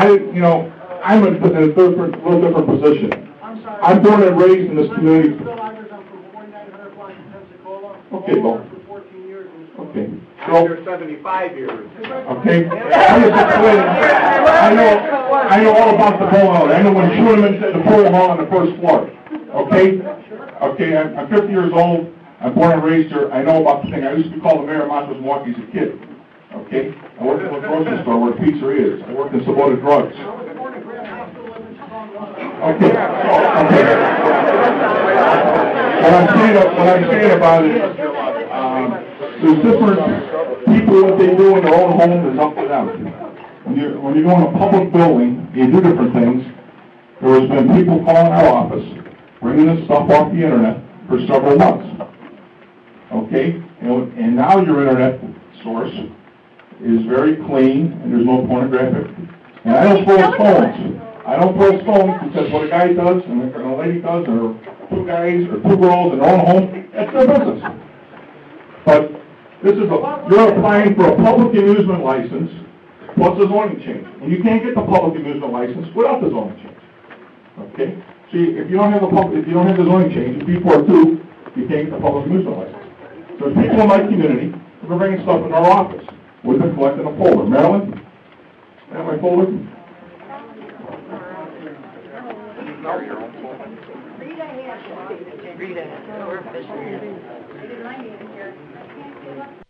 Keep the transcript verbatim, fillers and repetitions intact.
I, you know, I'm in a different, little different position. I'm sorry. I'm born and raised in this community. Bill Ivers, I'm from forty-nine hundred block in Pensacola. Okay, Bill. For fourteen years. Okay. I'm So, here seventy-five years. okay. I'm just explaining. I know, I know all about the pole hall. I know when you put them into the pole hall on the first floor. Okay? Okay, I'm, I'm fifty years old. I'm born and raised here. I know about the thing. I used to be called the mayor of Montrose, Milwaukee as a kid. Okay? I worked in a grocery store where pizzeria is. I worked in Sabota Drugs. Okay. Okay. What I'm saying, what I'm saying about it, um, there's different people, what they do in their own home is up to them. When you when you go in a public building, you do different things. There has been people calling our office, bringing this stuff off the internet for several months. Okay, and, and now your internet source is very clean and there's no pornographic. And I don't throw stones. I don't throw stones because what a guy does and a lady does, or two guys or two girls in their own home, that's their business. But this is a, you're applying for a public amusement license plus a zoning change. And you can't get the public amusement license without the zoning change. Okay? See, if you don't have the public, if you don't have the zoning change, B four two, you can't get the public amusement license. So people in my community have been bringing stuff in our office. We've been collecting a folder. Maryland, I have my folder. Rita, we're officially.